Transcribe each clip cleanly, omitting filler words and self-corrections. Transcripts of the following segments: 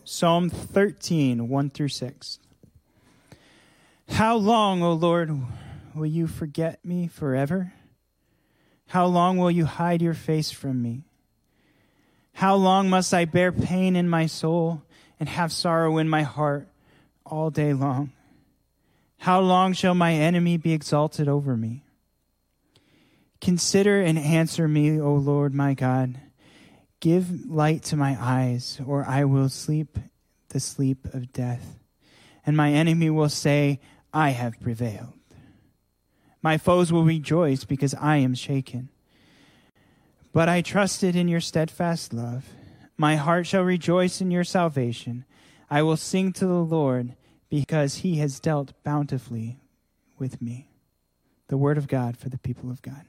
Psalm 13, 1 through 6. How long, O Lord, will you forget me forever? How long will you hide your face from me? How long must I bear pain in my soul and have sorrow in my heart all day long? How long shall my enemy be exalted over me? Consider and answer me, O Lord my God. Give light to my eyes, or I will sleep the sleep of death. And my enemy will say, I have prevailed. My foes will rejoice because I am shaken. But I trusted in your steadfast love. My heart shall rejoice in your salvation. I will sing to the Lord because he has dealt bountifully with me. The word of God for the people of God.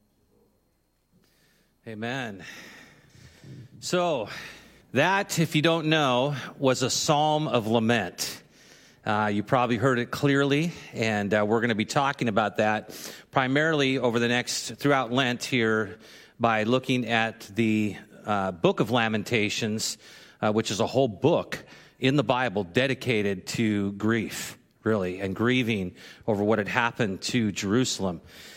Amen. So, that, if you don't know, was a psalm of lament. You probably heard it clearly, and we're going to be talking about that primarily throughout Lent here by looking at the book of Lamentations, which is a whole book in the Bible dedicated to grief, really, and grieving over what had happened to Jerusalem.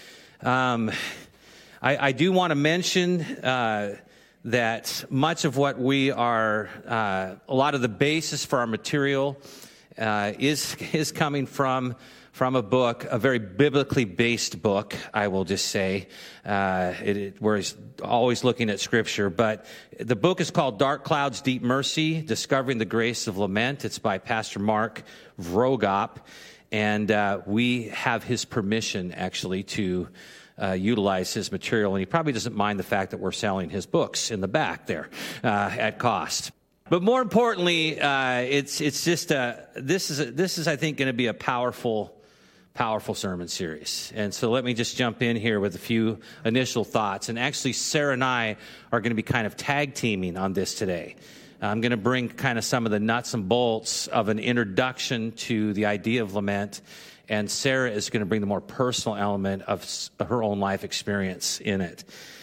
I do want to mention that much of what we are, a lot of the basis for our material is coming from a book, a very biblically based book, I will just say. We're always looking at Scripture. But the book is called Dark Clouds, Deep Mercy, Discovering the Grace of Lament. It's by Pastor Mark Vroegop. And we have his permission, actually, to utilize his material, and he probably doesn't mind the fact that we're selling his books in the back there at cost. But more importantly, it's just this is I think going to be a powerful sermon series. And so let me just jump in here with a few initial thoughts. And actually, Sarah and I are going to be kind of tag teaming on this today. I'm going to bring kind of some of the nuts and bolts of an introduction to the idea of lament. And Sarah is going to bring the more personal element of her own life experience in it.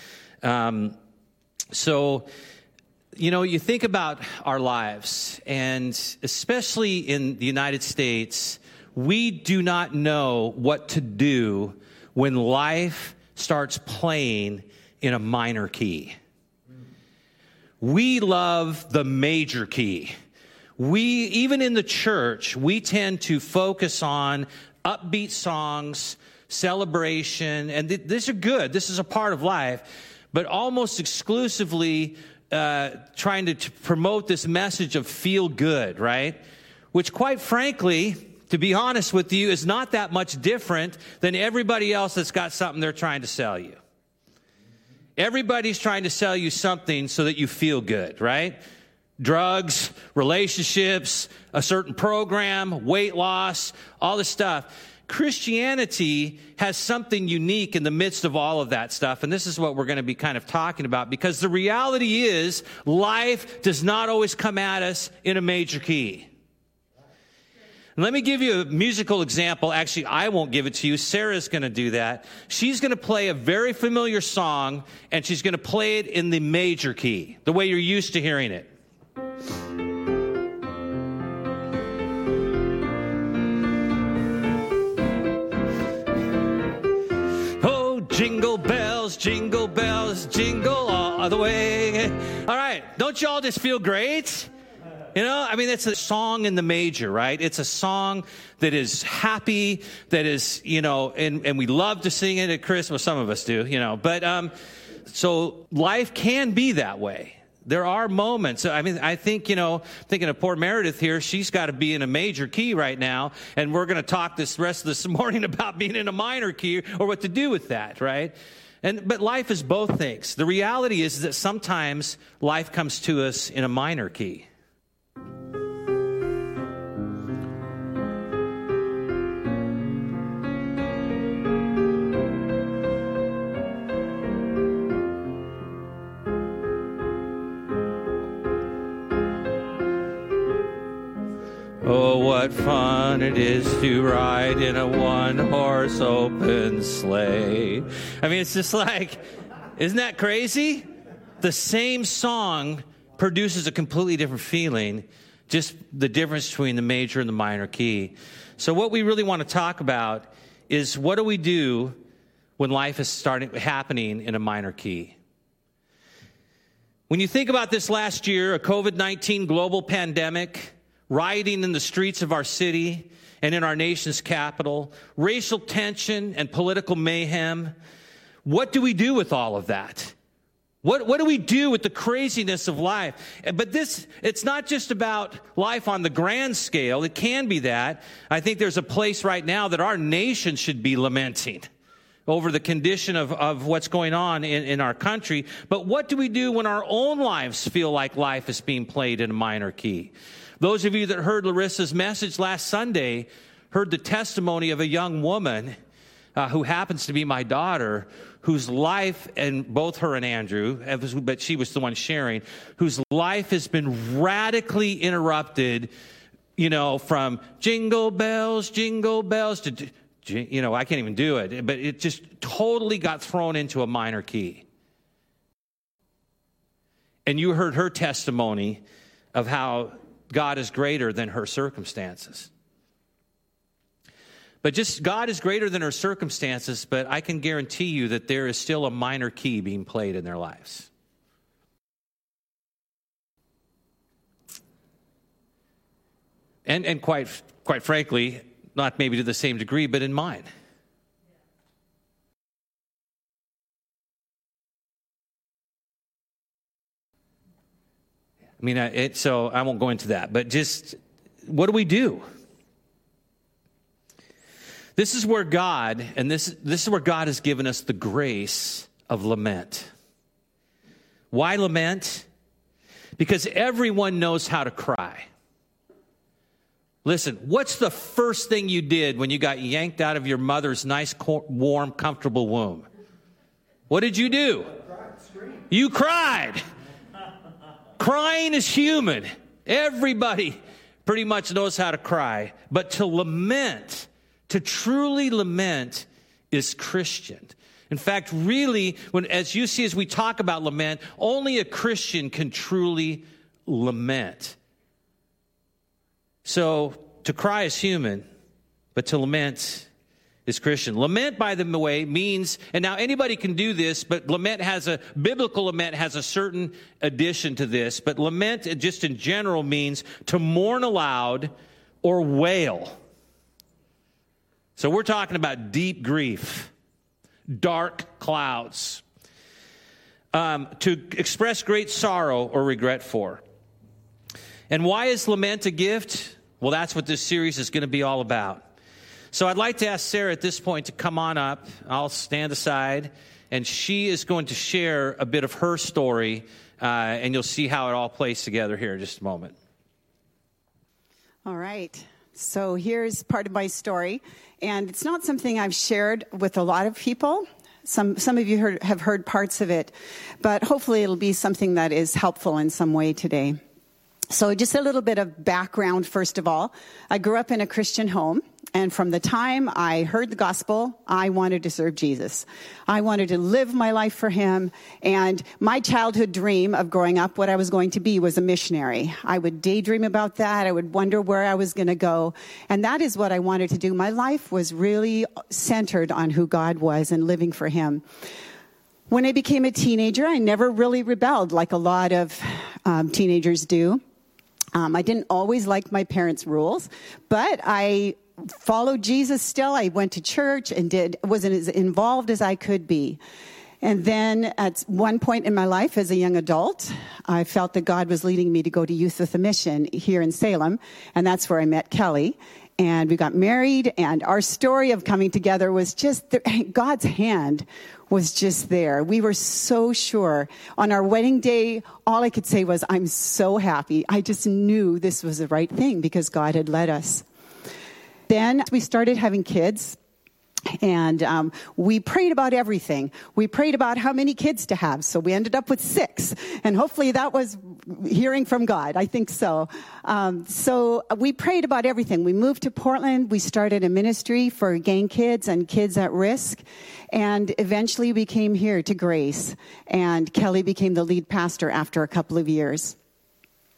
So, you think about our lives, and especially in the United States, we do not know what to do when life starts playing in a minor key. We love the major key. Even in the church, we tend to focus on upbeat songs, celebration, and these are good. This is a part of life, but almost exclusively trying to promote this message of feel good, right? Which, quite frankly, to be honest with you, is not that much different than everybody else that's got something they're trying to sell you. Everybody's trying to sell you something so that you feel good, right? Drugs, relationships, a certain program, weight loss, all this stuff. Christianity has something unique in the midst of all of that stuff, and this is what we're going to be kind of talking about, because the reality is life does not always come at us in a major key. And let me give you a musical example. Actually, I won't give it to you. Sarah's going to do that. She's going to play a very familiar song, and she's going to play it in the major key, the way you're used to hearing it. Oh, jingle bells, jingle all the way. All right, don't you all just feel great? It's a song in the major, right? It's a song that is happy, that is, and we love to sing it at Christmas. Some of us do, but, so life can be that way. There are moments. I think, thinking of poor Meredith here, she's got to be in a major key right now, and we're going to talk this rest of this morning about being in a minor key or what to do with that, right? But life is both things. The reality is that sometimes life comes to us in a minor key. Oh, what fun it is to ride in a one-horse open sleigh. It's just like, isn't that crazy? The same song produces a completely different feeling just the difference between the major and the minor key. So what we really want to talk about is, what do we do when life is happening in a minor key? When you think about this last year, a COVID-19 global pandemic, rioting in the streets of our city and in our nation's capital, racial tension and political mayhem, what do we do with all of that? What do we do with the craziness of life? But it's not just about life on the grand scale. It can be that. I think there's a place right now that our nation should be lamenting over the condition of what's going on in our country. But what do we do when our own lives feel like life is being played in a minor key? Those of you that heard Larissa's message last Sunday heard the testimony of a young woman who happens to be my daughter, whose life, and both her and Andrew, but she was the one sharing, whose life has been radically interrupted, from jingle bells to, I can't even do it, but it just totally got thrown into a minor key. And you heard her testimony of how God is greater than her circumstances. But just God is greater than her circumstances, but I can guarantee you that there is still a minor key being played in their lives. And quite frankly, not maybe to the same degree, but in mine. I mean, so I won't go into that, but just what do we do? This is where God, and this is where God has given us the grace of lament. Why lament? Because everyone knows how to cry. Listen, what's the first thing you did when you got yanked out of your mother's nice, warm, comfortable womb? What did you do? You cried. Crying is human. Everybody pretty much knows how to cry. But to lament, to truly lament, is Christian. In fact, really, as we talk about lament, only a Christian can truly lament. So, to cry is human, but to lament is Christian. Lament, by the way, means, and now anybody can do this, but biblical lament has a certain addition to this, but lament just in general means to mourn aloud or wail. So we're talking about deep grief, dark clouds, to express great sorrow or regret for. And why is lament a gift? Well, that's what this series is going to be all about. So I'd like to ask Sarah at this point to come on up. I'll stand aside, and she is going to share a bit of her story, and you'll see how it all plays together here in just a moment. All right. So here's part of my story, and it's not something I've shared with a lot of people. Some of you have heard parts of it, but hopefully it'll be something that is helpful in some way today. So just a little bit of background, first of all. I grew up in a Christian home, and from the time I heard the gospel, I wanted to serve Jesus. I wanted to live my life for him, and my childhood dream of growing up, what I was going to be, was a missionary. I would daydream about that. I would wonder where I was going to go, and that is what I wanted to do. My life was really centered on who God was and living for him. When I became a teenager, I never really rebelled like a lot of teenagers do. I didn't always like my parents' rules, but I followed Jesus still. I went to church and wasn't as involved as I could be. And then at one point in my life as a young adult, I felt that God was leading me to go to Youth with a Mission here in Salem, and that's where I met Kelly. And we got married, and our story of coming together was just, God's hand was just there. We were so sure. On our wedding day, all I could say was, I'm so happy. I just knew this was the right thing because God had led us. Then we started having kids. And we prayed about everything. We prayed about how many kids to have. So we ended up with 6. And hopefully that was hearing from God. I think so. So we prayed about everything. We moved to Portland. We started a ministry for gang kids and kids at risk. And eventually we came here to Grace. And Kelly became the lead pastor after a couple of years.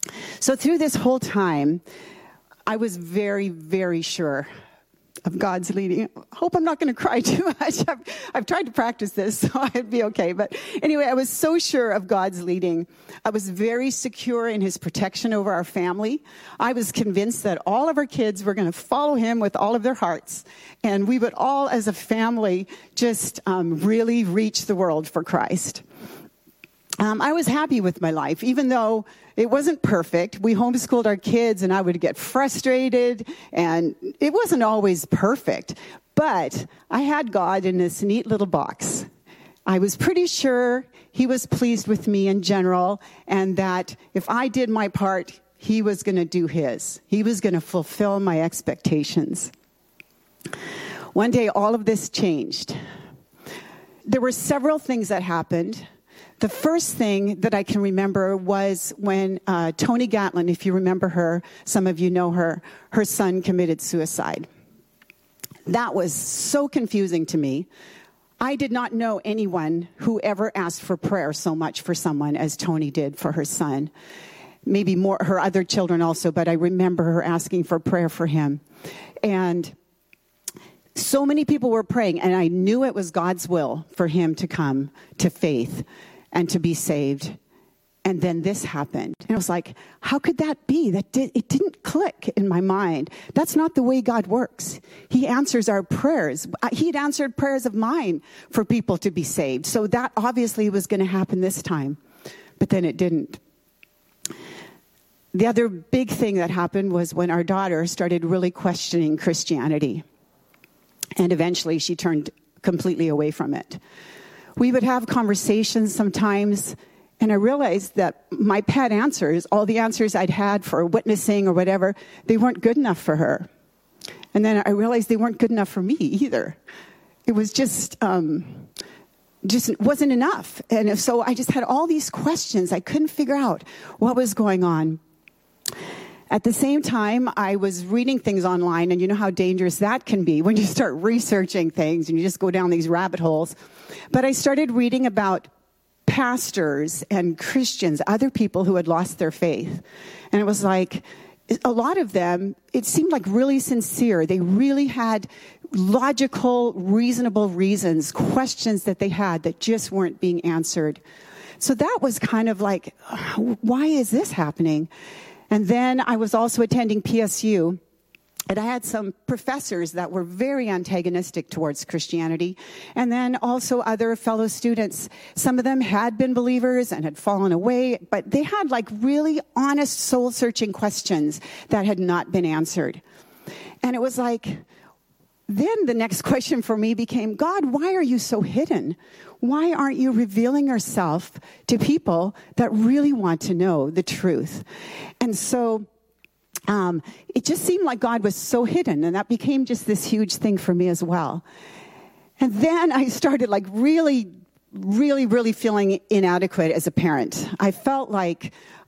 So through this whole time, I was very, very sure of God's leading. I hope I'm not going to cry too much. I've tried to practice this, so I'd be okay. But anyway, I was so sure of God's leading. I was very secure in his protection over our family. I was convinced that all of our kids were going to follow him with all of their hearts. And we would all, as a family, just really reach the world for Christ. I was happy with my life, even though it wasn't perfect. We homeschooled our kids, and I would get frustrated, and it wasn't always perfect. But I had God in this neat little box. I was pretty sure he was pleased with me in general, and that if I did my part, he was going to do his. He was going to fulfill my expectations. One day, all of this changed. There were several things that happened. The first thing that I can remember was when Toni Gatlin, if you remember her, some of you know her son committed suicide. That was so confusing to me. I did not know anyone who ever asked for prayer so much for someone as Toni did for her son. Maybe more her other children also, but I remember her asking for prayer for him. And so many people were praying, and I knew it was God's will for him to come to faith and to be saved. And then this happened. And I was like, how could that be? It didn't click in my mind. That's not the way God works. He answers our prayers. He'd answered prayers of mine for people to be saved. So that obviously was going to happen this time. But then it didn't. The other big thing that happened was when our daughter started really questioning Christianity. And eventually she turned completely away from it. We would have conversations sometimes, and I realized that my pet answers, all the answers I'd had for witnessing or whatever, they weren't good enough for her. And then I realized they weren't good enough for me either. It was just wasn't enough. And so I just had all these questions. I couldn't figure out what was going on. At the same time, I was reading things online, and you know how dangerous that can be when you start researching things and you just go down these rabbit holes. But I started reading about pastors and Christians, other people who had lost their faith. And it was like, a lot of them, it seemed like really sincere. They really had logical, reasonable reasons, questions that they had that just weren't being answered. So that was kind of like, why is this happening? And then I was also attending PSU, and I had some professors that were very antagonistic towards Christianity, and then also other fellow students. Some of them had been believers and had fallen away, but they had like really honest, soul-searching questions that had not been answered. And it was like, then the next question for me became, God, why are you so hidden? Why aren't you revealing yourself to people that really want to know the truth? And so it just seemed like God was so hidden, and that became just this huge thing for me as well. And then I started like really feeling inadequate as a parent. I felt like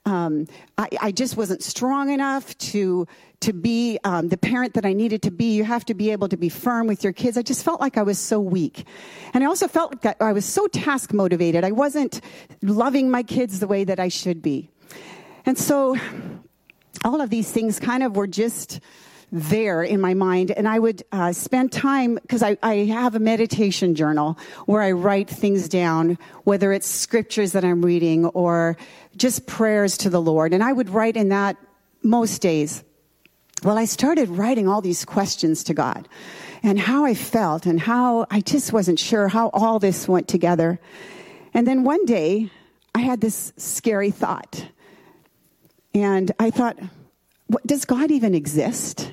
I just wasn't strong enough to be the parent that I needed to be. You have to be able to be firm with your kids. I just felt like I was so weak. And I also felt that I was so task motivated. I wasn't loving my kids the way that I should be. And so all of these things kind of were just there in my mind. And I would spend time, because I have a meditation journal where I write things down, whether it's scriptures that I'm reading or just prayers to the Lord. And I would write in that most days. Well, I started writing all these questions to God and how I felt and how I just wasn't sure how all this went together. And then one day I had this scary thought. And I thought, does God even exist?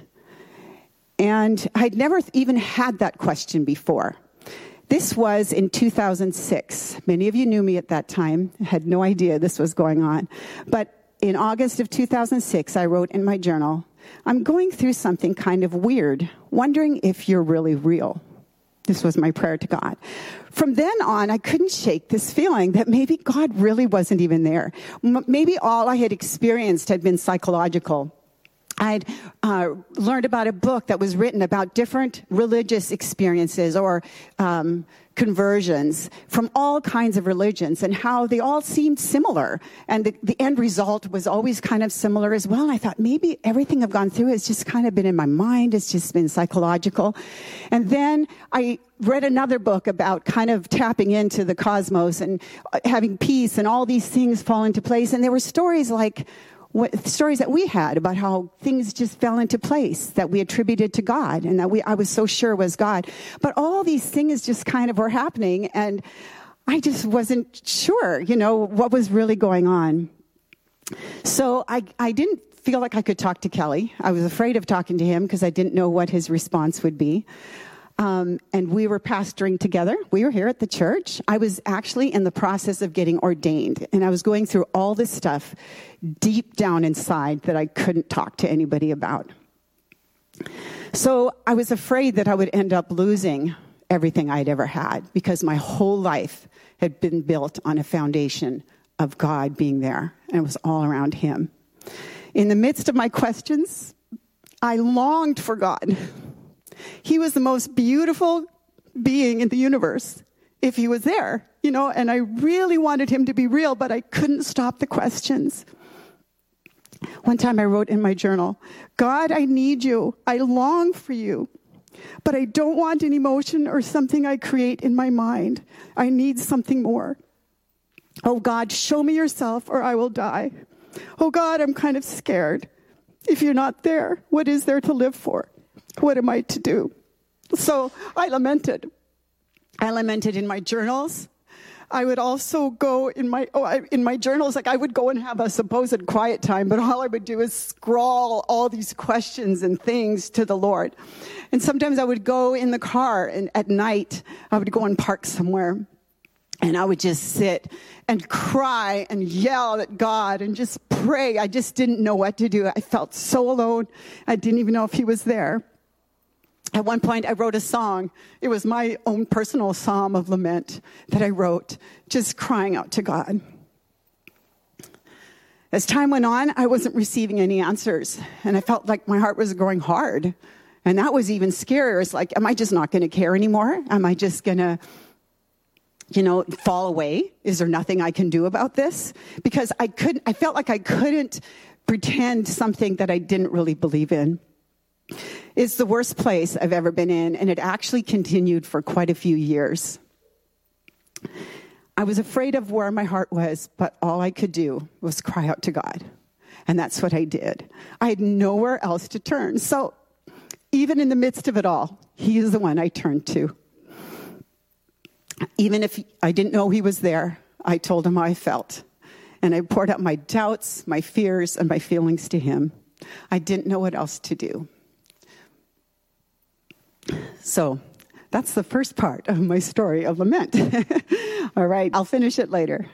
And I'd never even had that question before. This was in 2006. Many of you knew me at that time. I had no idea this was going on. But in August of 2006, I wrote in my journal, I'm going through something kind of weird, wondering if you're really real. This was my prayer to God. From then on, I couldn't shake this feeling that maybe God really wasn't even there. Maybe all I had experienced had been psychological. I'd learned about a book that was written about different religious experiences or conversions from all kinds of religions and how they all seemed similar. And the end result was always kind of similar as well. And I thought maybe everything I've gone through has just kind of been in my mind. It's just been psychological. And then I read another book about kind of tapping into the cosmos and having peace and all these things fall into place. And there were stories like stories that we had about how things just fell into place that we attributed to God and that I was so sure was God. But all these things just kind of were happening, and I just wasn't sure, what was really going on. So I didn't feel like I could talk to Kelly. I was afraid of talking to him because I didn't know what his response would be. And we were pastoring together. We were here at the church. I was actually in the process of getting ordained, and I was going through all this stuff deep down inside that I couldn't talk to anybody about. So I was afraid that I would end up losing everything I'd ever had because my whole life had been built on a foundation of God being there, and it was all around him. In the midst of my questions, I longed for God. He was the most beautiful being in the universe if he was there, and I really wanted him to be real, but I couldn't stop the questions. One time I wrote in my journal, God, I need you. I long for you, but I don't want an emotion or something I create in my mind. I need something more. Oh God, show me yourself or I will die. Oh God, I'm kind of scared. If you're not there, what is there to live for? What am I to do? So I lamented. I lamented in my journals. I would also go in my journals, like I would go and have a supposed quiet time, but all I would do is scrawl all these questions and things to the Lord. And sometimes I would go in the car, and at night I would go and park somewhere, and I would just sit and cry and yell at God and just pray. I just didn't know what to do. I felt so alone. I didn't even know if he was there. At one point, I wrote a song. It was my own personal psalm of lament that I wrote, just crying out to God. As time went on, I wasn't receiving any answers, and I felt like my heart was growing hard. And that was even scarier. It's like, am I just not going to care anymore? Am I just going to, fall away? Is there nothing I can do about this? Because I felt like I couldn't pretend something that I didn't really believe in. It's the worst place I've ever been in, and it actually continued for quite a few years. I was afraid of where my heart was, but all I could do was cry out to God. And that's what I did. I had nowhere else to turn. So even in the midst of it all, he is the one I turned to. Even if I didn't know he was there, I told him how I felt. And I poured out my doubts, my fears, and my feelings to him. I didn't know what else to do. So that's the first part of my story of lament. All right, I'll finish it later.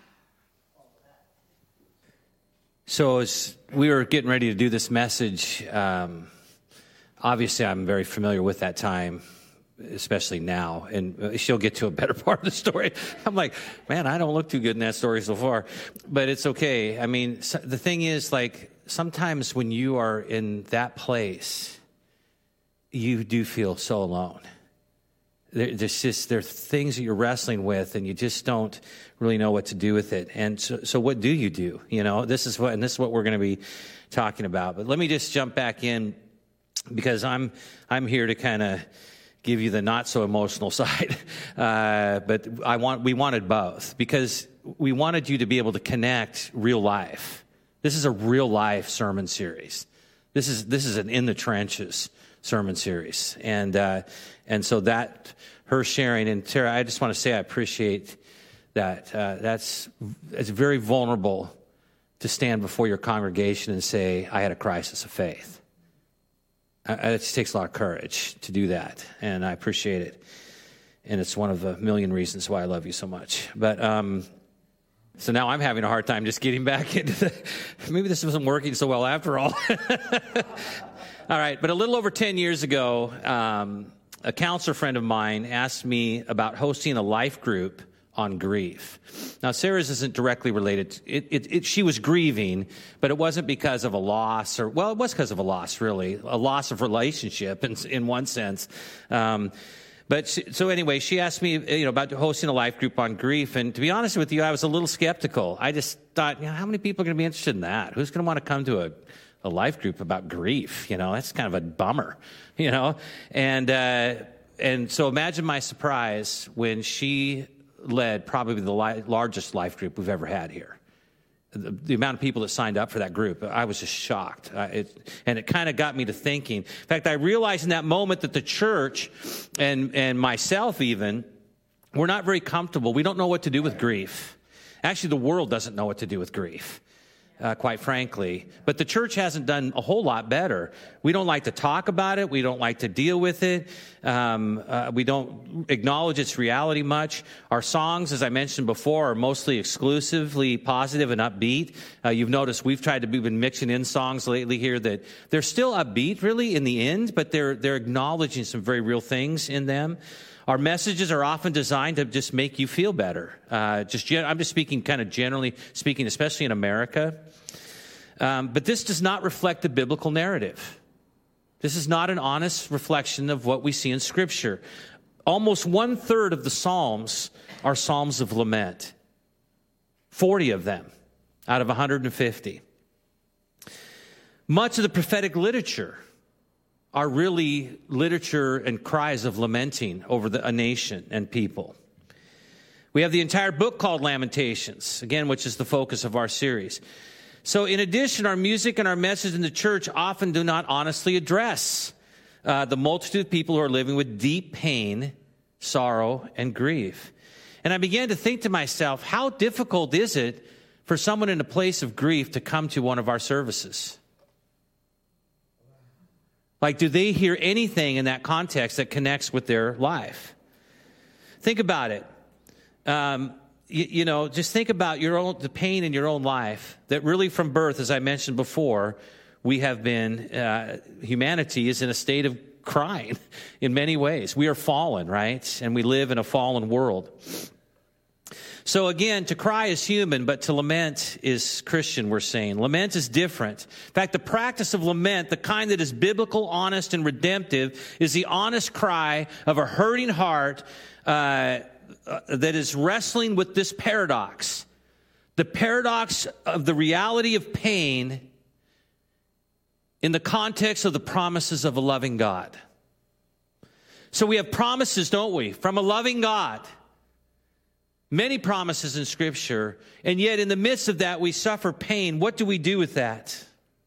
So as we were getting ready to do this message, obviously I'm very familiar with that time, especially now. And she'll get to a better part of the story. I'm like, man, I don't look too good in that story so far. But it's okay. I mean, the thing is, like, sometimes when you are in that place, you do feel so alone. There are things that you're wrestling with, and you just don't really know what to do with it. And so what do you do? This is what we're going to be talking about. But let me just jump back in, because I'm here to kind of give you the not so emotional side. But we wanted both, because we wanted you to be able to connect real life. This is a real life sermon series. This is an in the trenches sermon series. And so that her sharing, and Tara, I just want to say I appreciate that. It's very vulnerable to stand before your congregation and say, I had a crisis of faith. It just takes a lot of courage to do that, and I appreciate it. And it's one of a million reasons why I love you so much. But so now I'm having a hard time just getting back into maybe this wasn't working so well after all. All right, but a little over 10 years ago, a counselor friend of mine asked me about hosting a life group on grief. Now, Sarah's isn't directly related. She was grieving, but it wasn't because of a loss, it was because of a loss, really, a loss of relationship in one sense. So anyway, she asked me, about hosting a life group on grief, and to be honest with you, I was a little skeptical. I just thought, how many people are going to be interested in that? Who's going to want to come to a life group about grief? That's kind of a bummer, And so imagine my surprise when she led probably the largest life group we've ever had here. The amount of people that signed up for that group, I was just shocked. And it kind of got me to thinking. In fact, I realized in that moment that the church and myself even, we're not very comfortable. We don't know what to do with grief. Actually, the world doesn't know what to do with grief. Quite frankly. But the church hasn't done a whole lot better. We don't like to talk about it. We don't like to deal with it. We don't acknowledge its reality much. Our songs, as I mentioned before, are mostly exclusively positive and upbeat. You've noticed we've been mixing in songs lately here that they're still upbeat, really, in the end, but they're acknowledging some very real things in them. Our messages are often designed to just make you feel better. I'm just speaking kind of generally speaking, especially in America. But this does not reflect the biblical narrative. This is not an honest reflection of what we see in Scripture. Almost 1/3 of the Psalms are Psalms of lament. 40 of them out of 150. Much of the prophetic literature are really literature and cries of lamenting over a nation and people. We have the entire book called Lamentations, again, which is the focus of our series. So in addition, our music and our message in the church often do not honestly address the multitude of people who are living with deep pain, sorrow, and grief. And I began to think to myself, how difficult is it for someone in a place of grief to come to one of our services? Like, do they hear anything in that context that connects with their life? Think about it. Just think about the pain in your own life that really from birth, as I mentioned before, we have been, humanity is in a state of crying in many ways. We are fallen, right? And we live in a fallen world. So again, to cry is human, but to lament is Christian, we're saying. Lament is different. In fact, the practice of lament, the kind that is biblical, honest, and redemptive, is the honest cry of a hurting heart that is wrestling with this paradox. The paradox of the reality of pain in the context of the promises of a loving God. So we have promises, don't we, from a loving God. Many promises in Scripture, and yet in the midst of that we suffer pain. What do we do with that?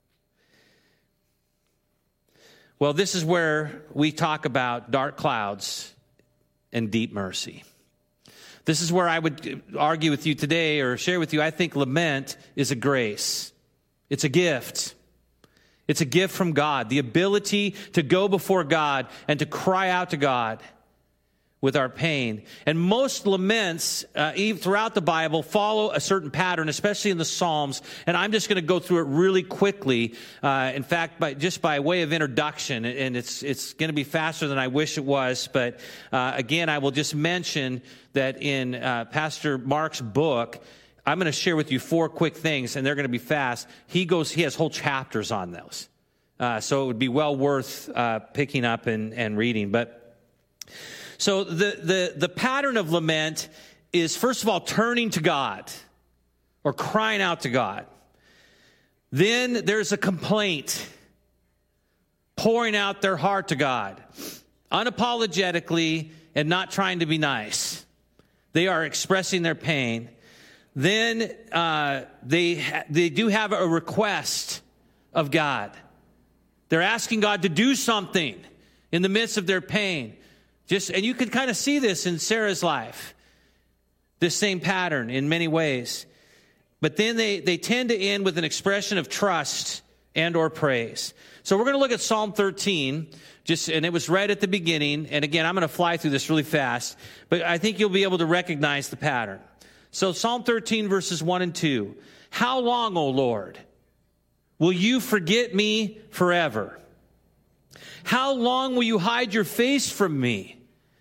Well, this is where we talk about dark clouds and deep mercy. This is where I would argue with you today or share with you, I think lament is a grace. It's a gift. It's a gift from God, the ability to go before God and to cry out to God with our pain. And most laments throughout the Bible follow a certain pattern, especially in the Psalms. And I'm just going to go through it really quickly. In fact, by way of introduction, and it's going to be faster than I wish it was. But again, I will just mention that in Pastor Mark's book, I'm going to share with you 4 quick things, and they're going to be fast. He has whole chapters on those. So it would be well worth picking up and reading. So the pattern of lament is, first of all, turning to God or crying out to God. Then there's a complaint, pouring out their heart to God, unapologetically and not trying to be nice. They are expressing their pain. Then they do have a request of God. They're asking God to do something in the midst of their pain. And you can kind of see this in Sarah's life, this same pattern in many ways. But then they tend to end with an expression of trust and or praise. So we're going to look at Psalm 13, and it was right at the beginning. And again, I'm going to fly through this really fast, but I think you'll be able to recognize the pattern. So Psalm 13, verses 1 and 2. How long, O Lord, will you forget me forever? How long will you hide your face from me?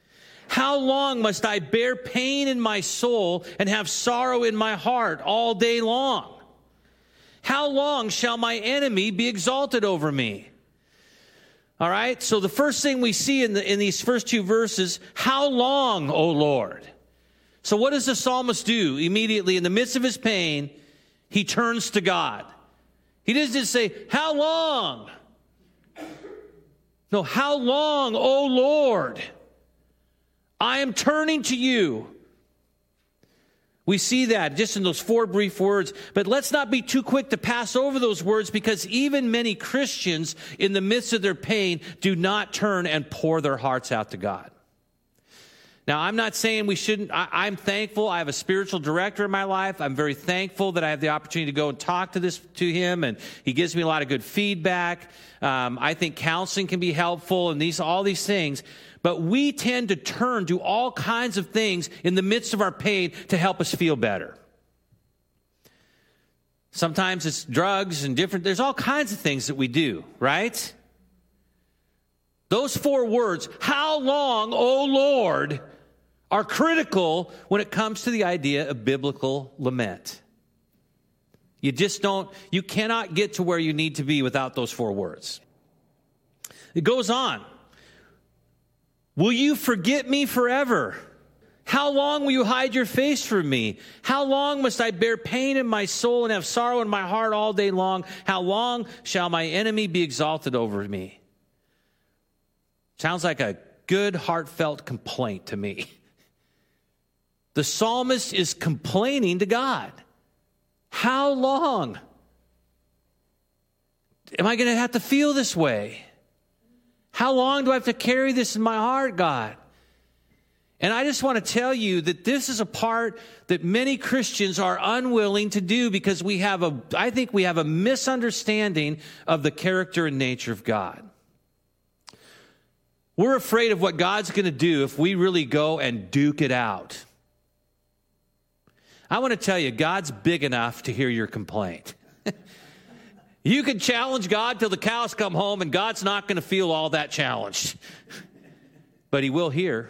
How long must I bear pain in my soul and have sorrow in my heart all day long? How long shall my enemy be exalted over me? All right, so the first thing we see in these first two verses, how long, O Lord? So what does the psalmist do? Immediately in the midst of his pain, he turns to God. He doesn't just say, how long? No, how long, O Lord? I am turning to you. We see that just in those four brief words. But let's not be too quick to pass over those words, because even many Christians in the midst of their pain do not turn and pour their hearts out to God. Now, I'm not saying we shouldn't. I'm thankful. I have a spiritual director in my life. I'm very thankful that I have the opportunity to go and talk to him, and he gives me a lot of good feedback. I think counseling can be helpful, and all these things. But we tend to turn to all kinds of things in the midst of our pain to help us feel better. Sometimes it's drugs and there's all kinds of things that we do, right? Those four words, how long, O Lord, are critical when it comes to the idea of biblical lament. You cannot get to where you need to be without those four words. It goes on. Will you forget me forever? How long will you hide your face from me? How long must I bear pain in my soul and have sorrow in my heart all day long? How long shall my enemy be exalted over me? Sounds like a good, heartfelt complaint to me. The psalmist is complaining to God. How long am I going to have to feel this way? How long do I have to carry this in my heart, God? And I just want to tell you that this is a part that many Christians are unwilling to do, because I think we have a misunderstanding of the character and nature of God. We're afraid of what God's going to do if we really go and duke it out. I want to tell you, God's big enough to hear your complaint. You can challenge God till the cows come home, and God's not going to feel all that challenged. But he will hear.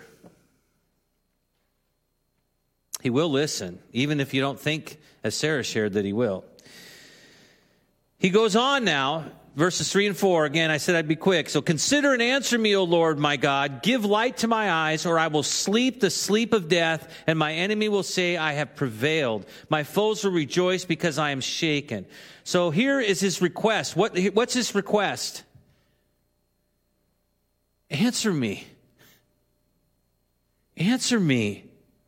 He will listen, even if you don't think, as Sarah shared, that he will. He goes on now, verses 3 and 4. Again, I said I'd be quick. So consider and answer me, O Lord, my God. Give light to my eyes, or I will sleep the sleep of death, and my enemy will say, I have prevailed. My foes will rejoice because I am shaken. So here is his request. What's his request? Answer me. Answer me.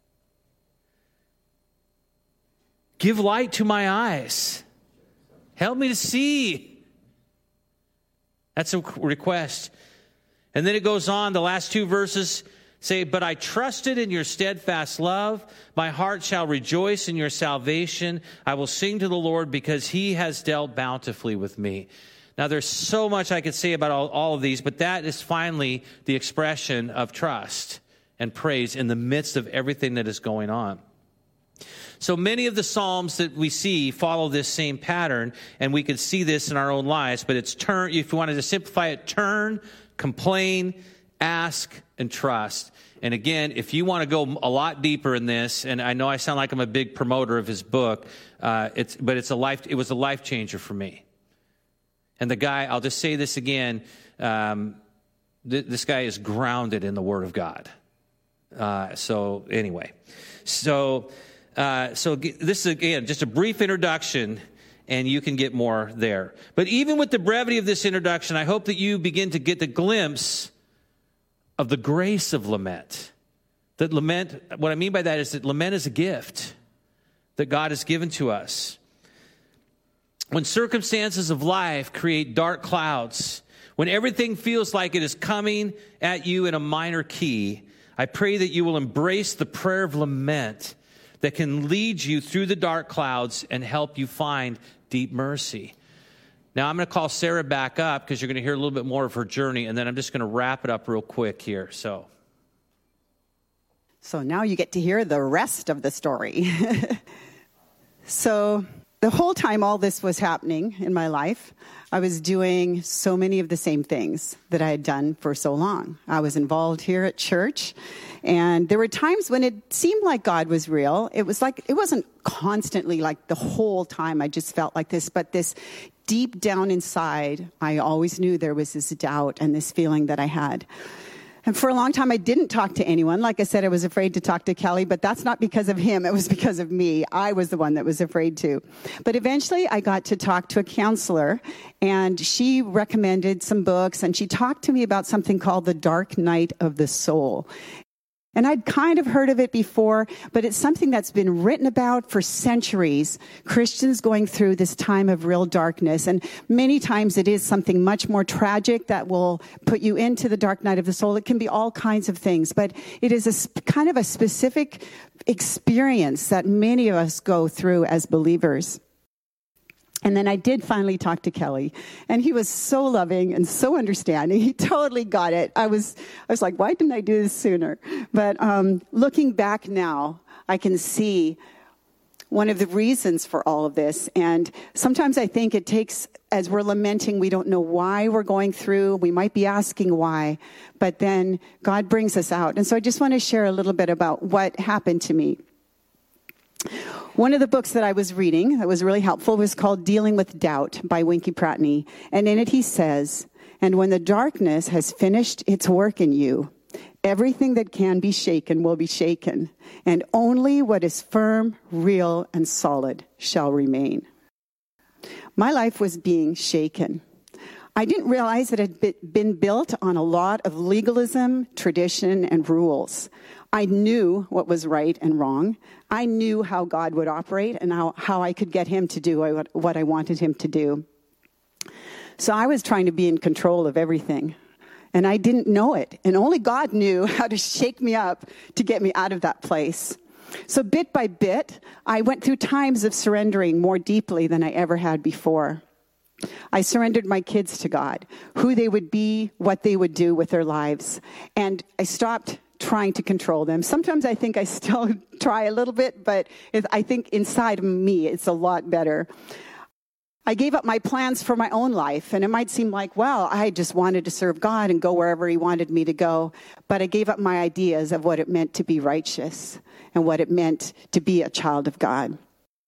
Give light to my eyes. Help me to see. That's a request. And then it goes on, the last two verses say, but I trusted in your steadfast love. My heart shall rejoice in your salvation. I will sing to the Lord because he has dealt bountifully with me. Now, there's so much I could say about all of these, but that is finally the expression of trust and praise in the midst of everything that is going on. So many of the Psalms that we see follow this same pattern, and we can see this in our own lives, but it's if you wanted to simplify it, turn, complain, ask, and trust. And again, if you want to go a lot deeper in this, and I know I sound like I'm a big promoter of his book, it was a life changer for me. And the guy, I'll just say this again, this guy is grounded in the Word of God. So this is, again, just a brief introduction, and you can get more there. But even with the brevity of this introduction, I hope that you begin to get the glimpse of the grace of lament. That lament, what I mean by that is that lament is a gift that God has given to us. When circumstances of life create dark clouds, when everything feels like it is coming at you in a minor key, I pray that you will embrace the prayer of lament that can lead you through the dark clouds and help you find deep mercy. Now, I'm going to call Sarah back up because you're going to hear a little bit more of her journey, and then I'm just going to wrap it up real quick here. So now you get to hear the rest of the story. So The whole time all this was happening in my life, I was doing so many of the same things that I had done for so long. I was involved here at church, and there were times when it seemed like God was real. It wasn't constantly like the whole time I just felt like this, but this deep down inside, I always knew there was this doubt and this feeling that I had. And for a long time, I didn't talk to anyone. Like I said, I was afraid to talk to Kelly, but that's not because of him. It was because of me. I was the one that was afraid to. But eventually, I got to talk to a counselor, and she recommended some books, and she talked to me about something called The Dark Night of the Soul. And I'd kind of heard of it before, but it's something that's been written about for centuries. Christians going through this time of real darkness. And many times it is something much more tragic that will put you into the dark night of the soul. It can be all kinds of things, but it is a kind of a specific experience that many of us go through as believers. And then I did finally talk to Kelly, and he was so loving and so understanding. He totally got it. I was like, why didn't I do this sooner? But looking back now, I can see one of the reasons for all of this. And sometimes I think it takes, as we're lamenting, we don't know why we're going through. We might be asking why, but then God brings us out. And so I just want to share a little bit about what happened to me. One of the books that I was reading that was really helpful was called Dealing with Doubt by Winky Pratney. And in it he says, "And when the darkness has finished its work in you, everything that can be shaken will be shaken, and only what is firm, real, and solid shall remain." My life was being shaken. I didn't realize it had been built on a lot of legalism, tradition, and rules. I knew what was right and wrong. I knew how God would operate and how I could get him to do what I wanted him to do. So I was trying to be in control of everything, and I didn't know it. And only God knew how to shake me up to get me out of that place. So bit by bit, I went through times of surrendering more deeply than I ever had before. I surrendered my kids to God, who they would be, what they would do with their lives. And I stopped trying to control them. Sometimes I think I still try a little bit, but I think inside of me, it's a lot better. I gave up my plans for my own life, and it might seem like, well, I just wanted to serve God and go wherever he wanted me to go, but I gave up my ideas of what it meant to be righteous and what it meant to be a child of God.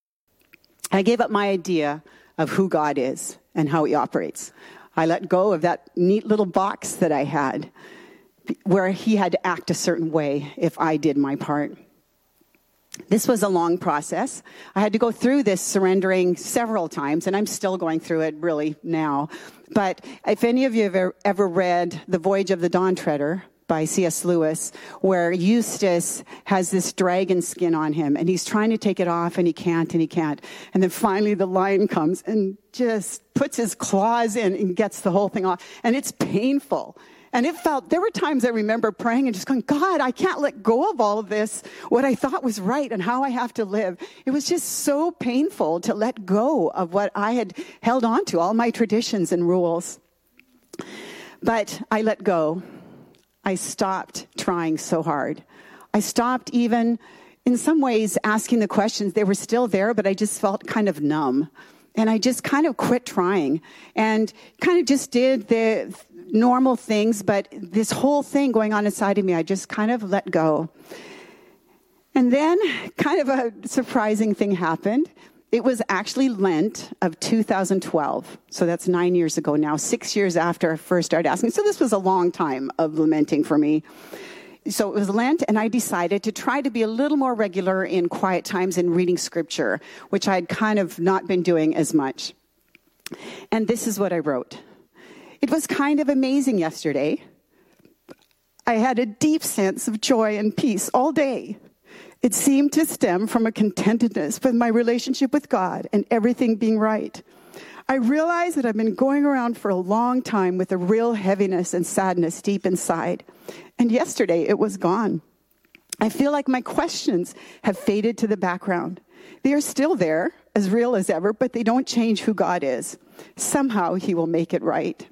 I gave up my idea of who God is and how he operates. I let go of that neat little box that I had, where he had to act a certain way if I did my part. This was a long process. I had to go through this surrendering several times, and I'm still going through it really now. But if any of you have ever read The Voyage of the Dawn Treader by C.S. Lewis, where Eustace has this dragon skin on him, and he's trying to take it off, and he can't, and then finally the lion comes and just puts his claws in and gets the whole thing off, and it's painful. And there were times I remember praying and just going, God, I can't let go of all of this, what I thought was right and how I have to live. It was just so painful to let go of what I had held on to, all my traditions and rules. But I let go. I stopped trying so hard. I stopped even, in some ways, asking the questions. They were still there, but I just felt kind of numb. And I just kind of quit trying and kind of just did the normal things, but this whole thing going on inside of me, I just kind of let go. And then kind of a surprising thing happened. It was actually Lent of 2012. So that's 9 years ago now, 6 years after I first started asking. So this was a long time of lamenting for me. So it was Lent, and I decided to try to be a little more regular in quiet times in reading scripture, which I had kind of not been doing as much. And this is what I wrote. It was kind of amazing yesterday. I had a deep sense of joy and peace all day. It seemed to stem from a contentedness with my relationship with God and everything being right. I realized that I've been going around for a long time with a real heaviness and sadness deep inside. And yesterday it was gone. I feel like my questions have faded to the background. They are still there, as real as ever, but they don't change who God is. Somehow he will make it right.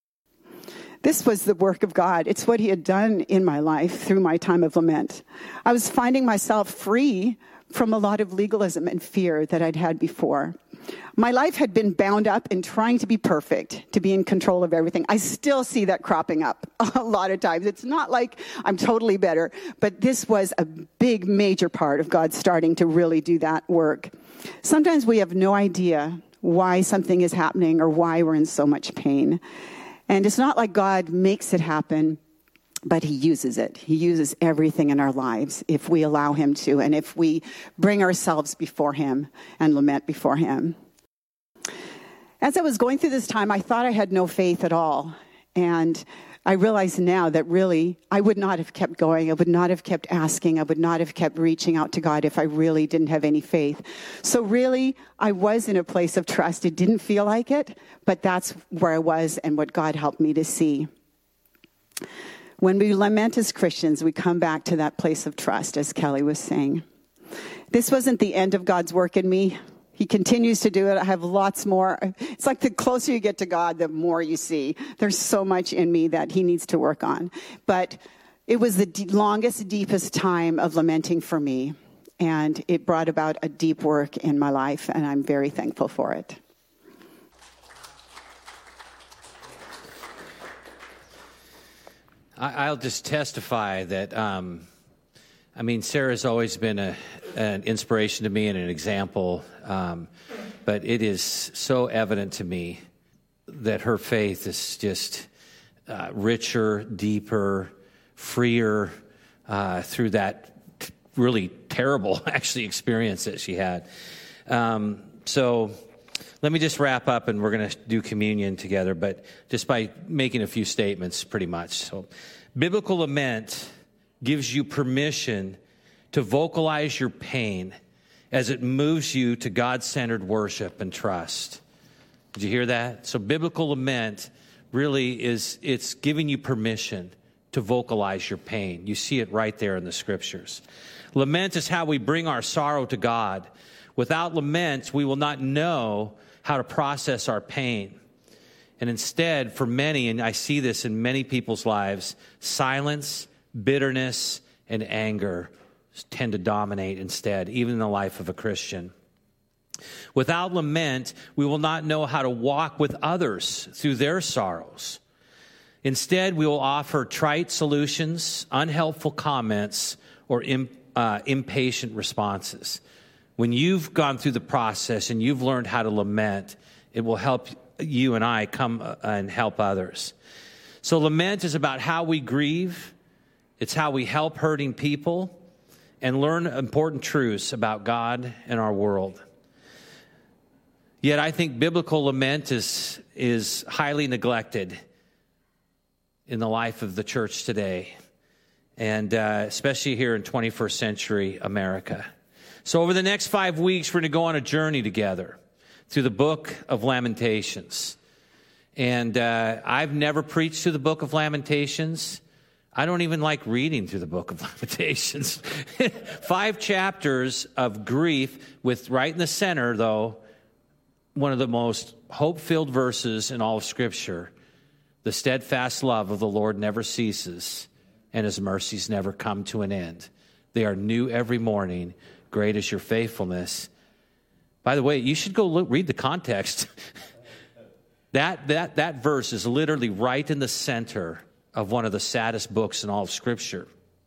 This was the work of God. It's what he had done in my life through my time of lament. I was finding myself free from a lot of legalism and fear that I'd had before. My life had been bound up in trying to be perfect, to be in control of everything. I still see that cropping up a lot of times. It's not like I'm totally better, but this was a big, major part of God starting to really do that work. Sometimes we have no idea why something is happening or why we're in so much pain. And it's not like God makes it happen, but he uses it. He uses everything in our lives if we allow him to, and if we bring ourselves before him and lament before him. As I was going through this time, I thought I had no faith at all. And I realize now that really I would not have kept going. I would not have kept asking. I would not have kept reaching out to God if I really didn't have any faith. So really, I was in a place of trust. It didn't feel like it, but that's where I was and what God helped me to see. When we lament as Christians, we come back to that place of trust, as Kelly was saying. This wasn't the end of God's work in me. He continues to do it. I have lots more. It's like the closer you get to God, the more you see. There's so much in me that he needs to work on. But it was the longest, deepest time of lamenting for me. And it brought about a deep work in my life, and I'm very thankful for it. I'll just testify that, Sarah's always been an inspiration to me and an example, but it is so evident to me that her faith is just richer, deeper, freer through that really terrible, actually, experience that she had. So let me just wrap up, and we're going to do communion together, but just by making a few statements pretty much. So biblical lament gives you permission to vocalize your pain as it moves you to God-centered worship and trust. Did you hear that? So biblical lament really it's giving you permission to vocalize your pain. You see it right there in the scriptures. Lament is how we bring our sorrow to God. Without lament, we will not know how to process our pain. And instead, for many, and I see this in many people's lives, silence, bitterness, and anger tend to dominate instead, even in the life of a Christian. Without lament, we will not know how to walk with others through their sorrows. Instead, we will offer trite solutions, unhelpful comments, or impatient responses. When you've gone through the process and you've learned how to lament, it will help you and I come and help others. So lament is about how we grieve. It's how we help hurting people and learn important truths about God and our world. Yet I think biblical lament is highly neglected in the life of the church today, and especially here in 21st century America. So over the next 5 weeks, we're going to go on a journey together through the book of Lamentations. And I've never preached through the book of Lamentations. I don't even like reading through the book of Lamentations. 5 chapters of grief with right in the center, though, one of the most hope-filled verses in all of Scripture. The steadfast love of the Lord never ceases, and his mercies never come to an end. They are new every morning. Great is your faithfulness. By the way, you should go read the context. That verse is literally right in the center of one of the saddest books in all of Scripture.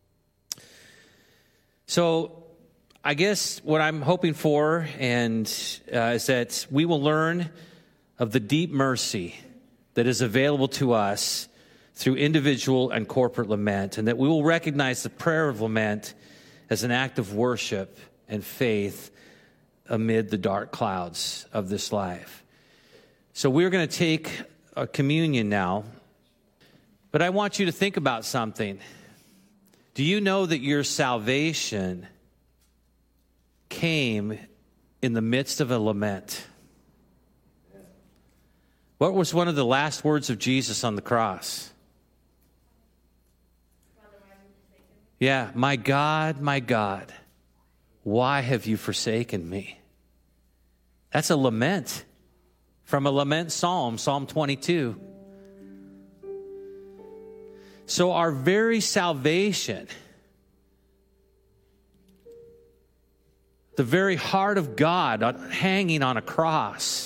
So I guess what I'm hoping for is that we will learn of the deep mercy that is available to us through individual and corporate lament, and that we will recognize the prayer of lament as an act of worship and faith amid the dark clouds of this life. So we're going to take a communion now, but I want you to think about something. Do you know that your salvation came in the midst of a lament? What was one of the last words of Jesus on the cross? Yeah, my God, why have you forsaken me? That's a lament from a lament psalm, Psalm 22. So our very salvation, the very heart of God hanging on a cross.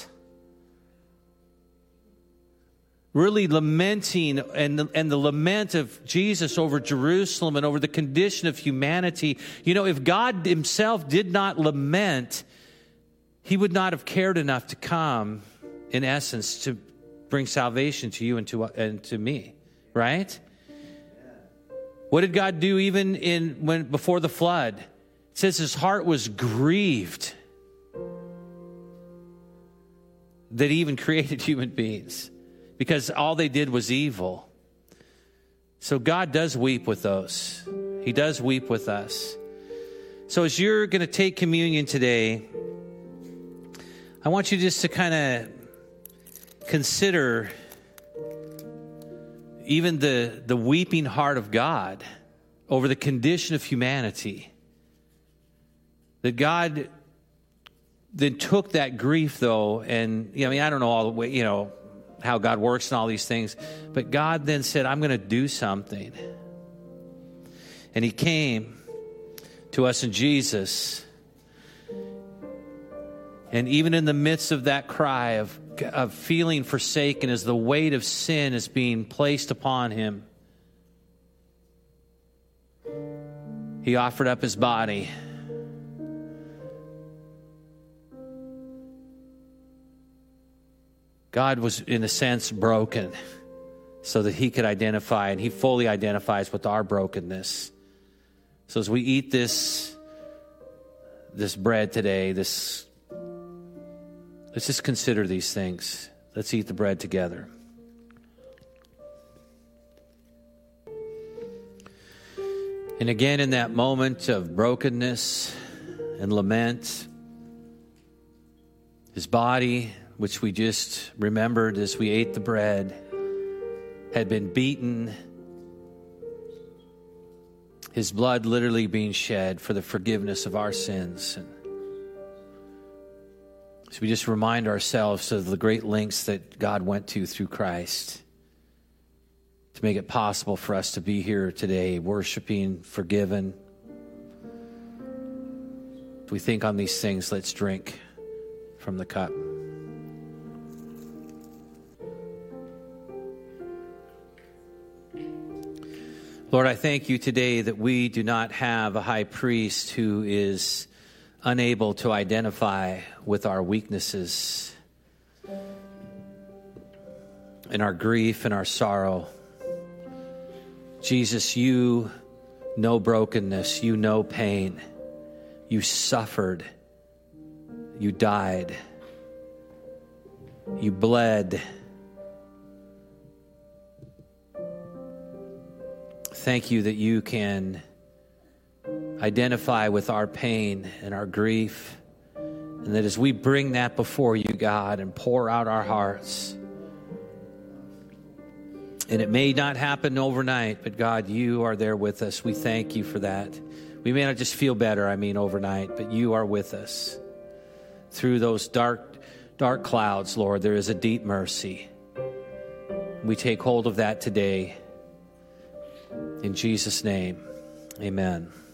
Really lamenting, and the lament of Jesus over Jerusalem and over the condition of humanity. You know, if God himself did not lament, he would not have cared enough to come, in essence, to bring salvation to you and to me, right? What did God do even before the flood? It says his heart was grieved that he even created human beings, because all they did was evil. So God does weep with those. He does weep with us. So as you're going to take communion today, I want you just to kind of consider even the weeping heart of God over the condition of humanity. That God then took that grief, though, and I don't know all the way, how God works and all these things, but God then said, I'm going to do something. And he came to us in Jesus. And even in the midst of that cry of feeling forsaken as the weight of sin is being placed upon him, he offered up his body. God was, in a sense, broken so that he could identify, and he fully identifies with our brokenness. So as we eat this bread today, let's just consider these things. Let's eat the bread together. And again, in that moment of brokenness and lament, his body, which we just remembered as we ate the bread, had been beaten. His blood literally being shed for the forgiveness of our sins. And so we just remind ourselves of the great lengths that God went to through Christ to make it possible for us to be here today, worshiping, forgiven. If we think on these things, let's drink from the cup. Lord, I thank you today that we do not have a high priest who is unable to identify with our weaknesses and our grief and our sorrow. Jesus, you know brokenness, you know pain, you suffered, you died, you bled. Thank you that you can identify with our pain and our grief, and that as we bring that before you, God, and pour out our hearts, and it may not happen overnight, but God, you are there with us. We thank you for that. We may not just feel better, overnight, but you are with us. Through those dark clouds, Lord, there is a deep mercy. We take hold of that today. In Jesus' name, amen.